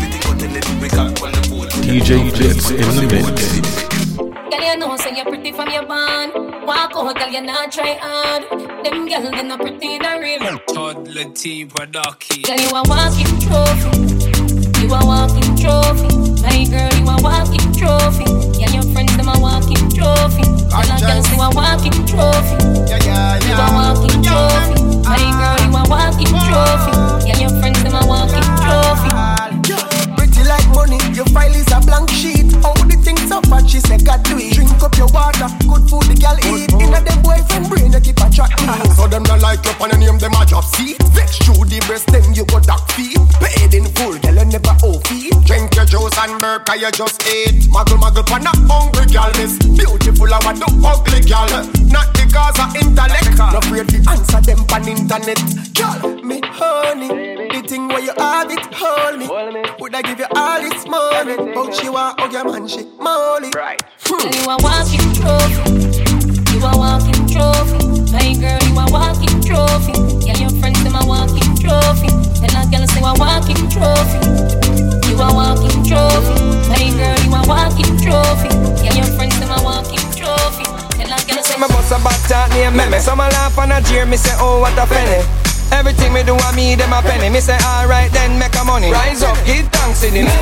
D J Blitz in the mix. Girl, you know, say you're pretty from your band. Walk out, girl, you not try hard. Them girls, they not pretty in a real. Toddler T Production. Girl, you a walking trophy. You a walking trophy. My girl, you a walking trophy. Yeah, your friends, them a walking trophy. Girl, and girls, you a walking trophy. Yeah, yeah, yeah. You a walking trophy. My girl, you a walking trophy. Yeah, your friends, them a walking trophy. Pretty like money, your file is a blank sheet. All the things up, but she said, God do it. Drink up your water, good food the girl eat. In a them boyfriend brain, you keep a track. So them not like up and the name them a drop seat. Vex through the breast, then you go duck feet. Paid in full, girl you never owe feet. Drink your juice and burp, cause you just ate. Muggle muggle pan a hungry girl, this beautiful I want no ugly girl. Not because of intellect, no afraid to answer them pan internet. Girl, me honey, the thing where you have it, hold me. Would I give you all this money? But you are hug your man, she molly. Right. Hmm. You a walking trophy. You a walking trophy. My girl, you a walking trophy. Yeah, your friends them a walking trophy. Tell a girl say you a walking trophy. You a walking trophy. My girl, you a walking trophy. Yeah, your friends them a walking trophy. Tell a girl say me bust a bad talk name me. Some a laugh and a jeer. Me say oh what a penny. Everything me do a me them a penny. Me say alright then make a money. Rise up, give thanks to the meme.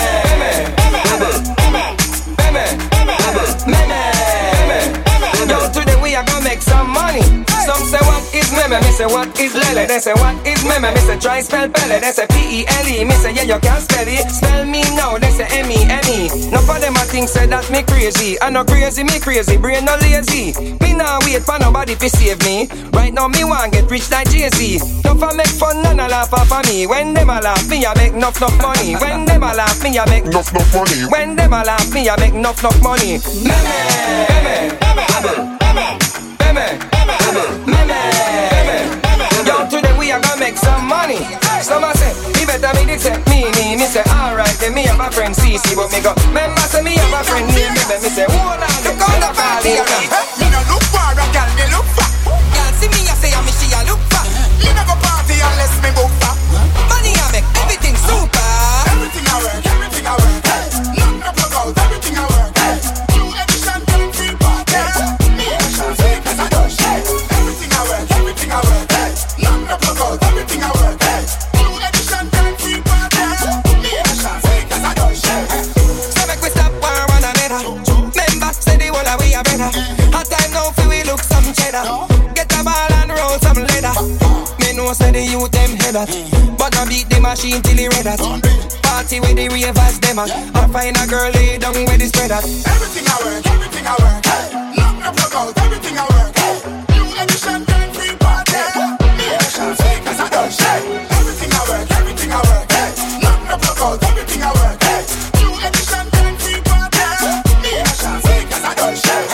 Yo, today we are gonna make some money. Some say what is meme, me say what is lele. They say what is meme, me say try spell pele. They say P E L E, me say yeah you can't spell it. Spell me now, they say M E M E. None of them a think say that me crazy. I no crazy, me crazy, brain no lazy. Me nah wait for nobody to save me. Right now me want get rich like Jay-Z. Don't for make fun and a laugh off of me. When them a laugh, me a make enough enough money. When them a laugh, me a make enough enough money. When them a laugh, me a make enough enough money. Meme, meme, meme, meme, meme, meme. Yo, today we are gonna make some money. Some a say, me better me this say, me, me, me say, alright, then me have a friend C C, but me go, remember say me have a friend named me, me say, hold on, look on the valley. Me no look for a girl, me look for. Girl see me, I say, I'm me, she a look for. Me never party unless me book for. Money I make, everything super. Everything I work, everything I work. None no plug out, everything I work. New edition, ten free party. Me a chance, cause I don't share. Everything I work, everything I work. None no plug out, everything I work. New edition, ten free party. Me a chance, cause I don't share. So make we stop one one another. Remember, say the one that we are better. Hot time now, feel we look some cheddar. Get a ball and roll some leather. Me know say the youth them head that, but I beat the machine till he red that. Party with the ravers them and I find a girl lay down with the spread that. Everything I work, everything I work. Lock no plug out, everything I work. New edition, ten free party. Me a chance, cause I don't share. Everything I work, everything I work. Lock no plug out, everything I work. New edition, ten free party. Me a chance, cause I don't share.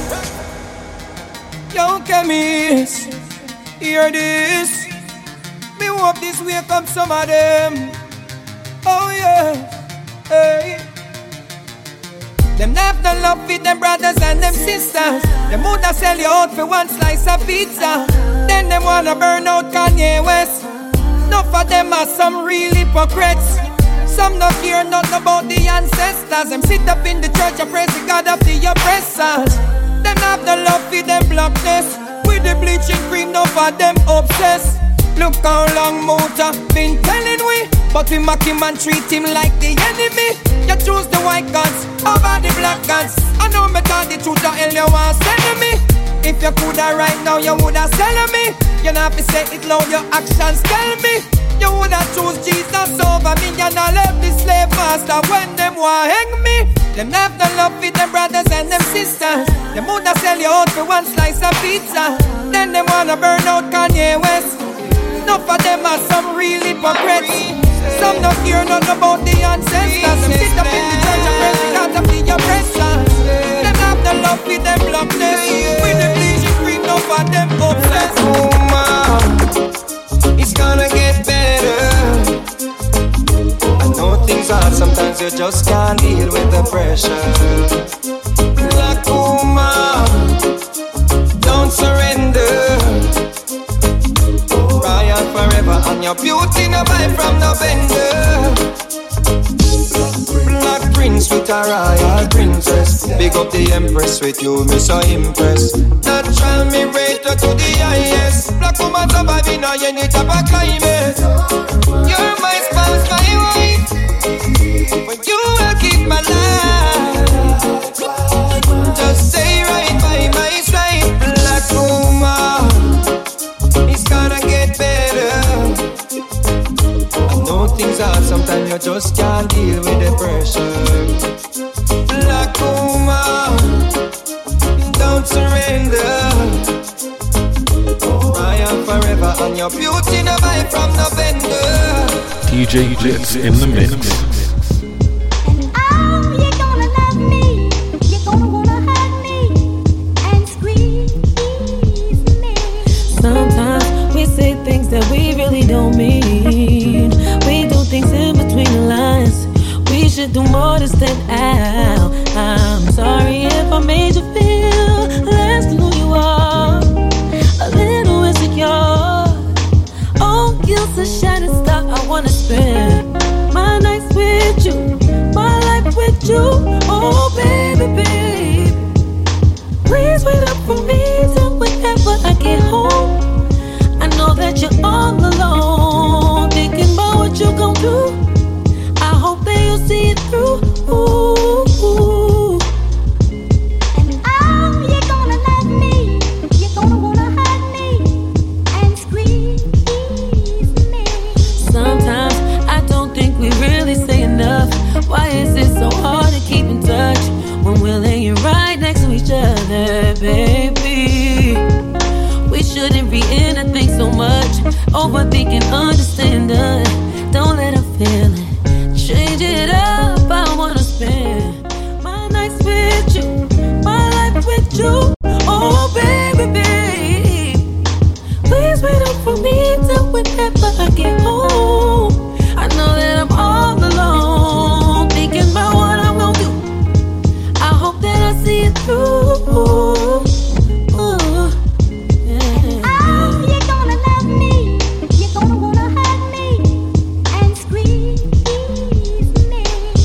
Yo, chemist, hear this. Me hope this wake up some of them. Oh yeah, hey. Them have the love with them brothers and them sisters. Them woulda sell you out for one slice of pizza. Then them wanna burn out Kanye West. Enough of them are some real hypocrites. Some not care nothing about the ancestors. Them sit up in the church and praise the God of the oppressors. Them have the love for them blackness. With the bleaching cream, enough of them obsessed. Look how long Mota been telling we, but we mock him and treat him like the enemy. You choose the white gods over the black gods. I know me tell the truth, or hell you want sell me. If you coulda right now, you woulda sell me. You not have to say it loud, your actions tell me. You woulda choose Jesus over me. You not left the slave master when them want hang me. Them have the love with them brothers and them sisters. Them woulda sell you out for one slice of pizza. Then them wanna burn out Kanye West. Enough of them are some real hypocrites. Them not care none about the ancestors. Them sit up in the church and pray because of the oppressors. Them have the love for them blackness. With the bleaching cream up for them obsessed. Woman, it's gonna get better. I know things hard, sometimes you just can't deal with the pressure. Black woman, don't surrender. Royal forever, and your beauty no buy from no vendor. Black prince with a royal princess. Big up the empress with you, me so impressed. Natural me rate her to the highest. Black woman surviving on any type of climate. You're my spouse, my wife. When you will keep my life, just stay right by my side. Black woman, it's gonna get better. I know things hard, sometimes you just can't deal with the pressure. Black woman, don't surrender. I am forever, and your beauty no buy from no vendor. D J Blitz in the mix. Sometimes we say things that we really don't mean. We do things in between the lines. We should do more to stand out. I'm sorry if I made you feel less than who you are, a little insecure. Oh, you're a shining star. I wanna spend my nights with you, my life with you. Oh, baby, baby, please wait up for me till whenever I get home. I know that you're all alone, thinking about what you gon' do. I hope that you'll see it through. Ooh, ooh. And oh, you're gonna love me. You're gonna wanna hug me and squeeze me. Sometimes I don't think we really say enough. Why is it so hard to keep in touch when we're laying right next to each other, baby? We shouldn't be in a thing so much, overthinking, understanding. Don't let her feel it. Change it up. I wanna spend my nights with you, my life with you. Oh, baby, baby, please wait up for me till whenever I get home. I know that I'm all alone, thinking about what I'm gonna do. I hope that I see it through. Ooh, yeah. Oh, you're gonna love me. You're gonna wanna hug me and squeeze me.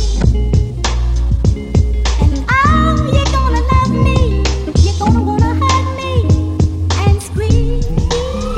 And oh, you're gonna love me. You're gonna wanna hug me and squeeze me.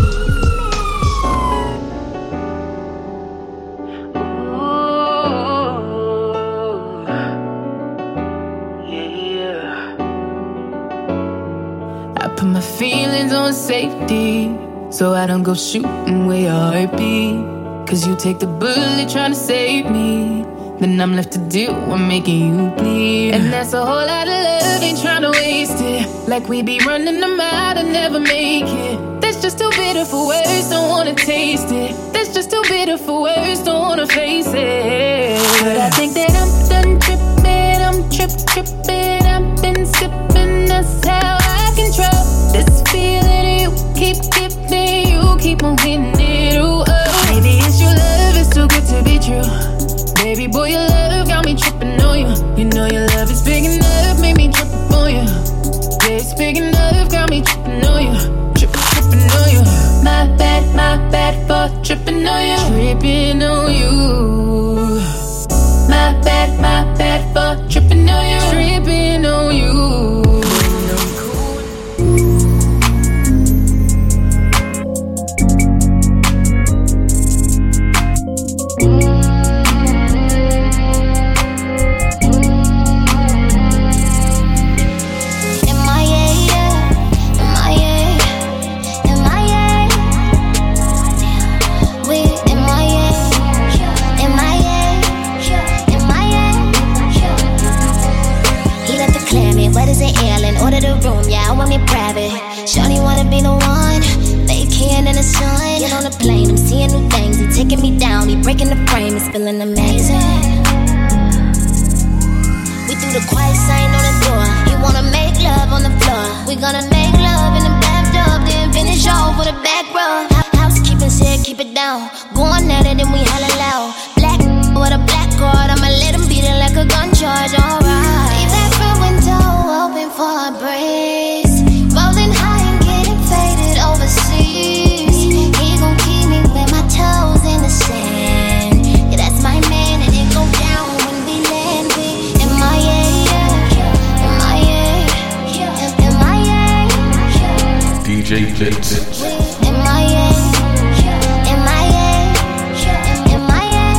I put my feelings on safety, so I don't go shooting where your heart be. Cause you take the bullet trying to save me, then I'm left to deal with making you bleed. And that's a whole lot of love, ain't trying to waste it. Like we be running them out and never make it. That's just too bitter for words, don't wanna taste it. That's just too bitter for words, don't wanna face it. But I think that I'm done tripping, I'm trip tripping. I've been sipping, that's how I control this feeling you keep giving. You keep on hitting it, ooh, oh. Maybe it's your love, it's too good to be true. Baby boy, your love got me tripping on you. You know your love is big enough, made me trip on you. Yeah, it's big enough, got me tripping on you. Tripping, tripping on you. My bad, my bad for tripping on you. Tripping on you. My bad, my bad for tripping on you. Tripping on you. Order the room, yeah, I want me private. Shawty wanna be the one, vacation in the sun. Get on the plane, I'm seeing new things. He taking me down, he breaking in the frame is feeling amazing. We do the quiet sign on the door. You wanna make love on the floor. We gonna make love in the bathtub, then finish off with a back rub. Housekeeping said keep it down. Going at it and we holla loud. Black with a black card, I'ma let him beat it like a gun charge. Alright. Leave that front window open for a breeze. Rolling high and getting faded overseas. He gon' keep me with my toes in the sand. Yeah, that's my man, and it go down when we land. We M I A, M I A, M I A. D J Blitz. M I A, M I A, M I A.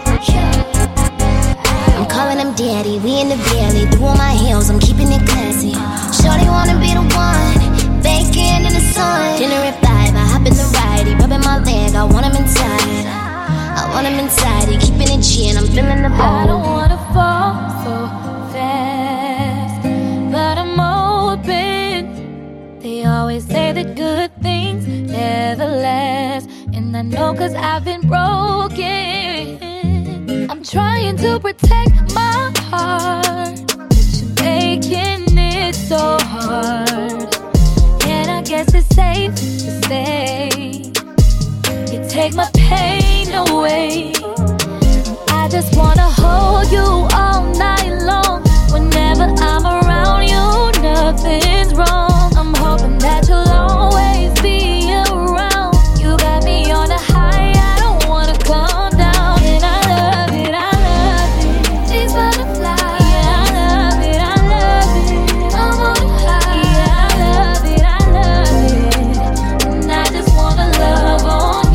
I'm calling him daddy, we in the valley. Through all my heels, I'm keeping it classy. Shorty wanna be the one, baking in the sun. Dinner at five, I hop in the ride. He rubbing my leg, I want him inside. I want him inside, he keeping it G and I'm feeling the ball. I don't wanna fall so fast, but I'm open. They always say that good things never last, and I know cause I've been broken. I'm trying to protect my heart, but you're making it so hard. And I guess it's safe to say you take my pain away. I just wanna hold you all night long. Whenever I'm around you, nothing's wrong. I'm hoping that you'll always be around. You got me on a high, I don't wanna come down. And I love it, I love it. These butterflies, yeah, I love it, I love it. I'm on a high, yeah, I love it, I love it. And I just wanna love on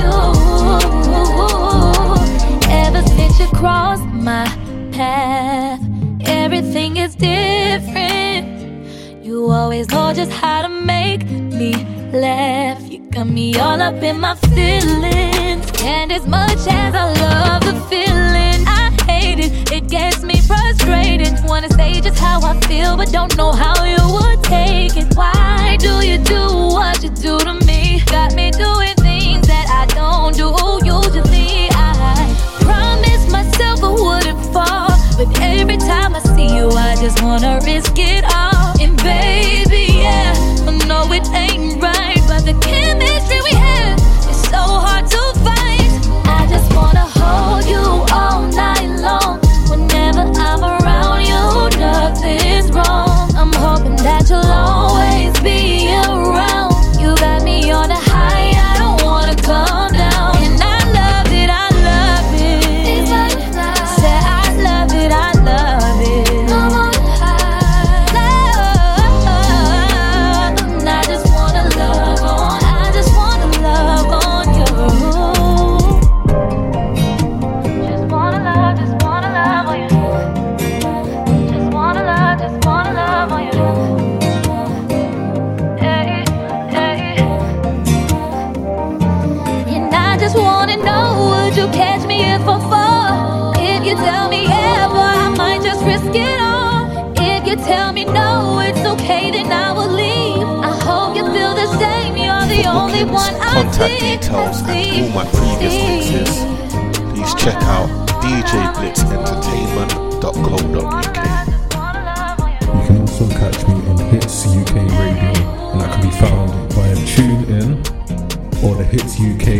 you. Ever since you crossed my path, everything is different. You always know just how to make me laugh. You got me all up in my feelings. And as much as I love the feeling, I hate it, it gets me frustrated. Wanna say just how I feel, but don't know how you would take it. Why do you do what you do to me? Got me doing things that I don't do usually. I promised myself I wouldn't fall, but every time I see you, I just wanna risk it all. And baby, yeah, I know it ain't right, but the chemistry we have is so hard to fight. I just wanna hold you all night long. Whenever I'm around you, nothing's wrong. I'm hoping that you'll always be around. You got me on a high, I don't wanna come down. And I love it, I love it. Say I love it, I love it. I'm on a high, love. And I just wanna love on, I just wanna love on you. Just wanna love, just wanna love on you. Just wanna love, just wanna love on you. Hey, hey. And I just wanna know, would you catch me if I fall? If you tell me yeah, boy, I might just risk it all. If you tell me no, it's okay, then I will leave. I hope you feel the same, you're the only one I Contact details and all my previous mixes, please check out d j blitz entertainment dot co dot u k. You can also catch me on Hits U K Radio, and that can be found via TuneIn or the Hits U K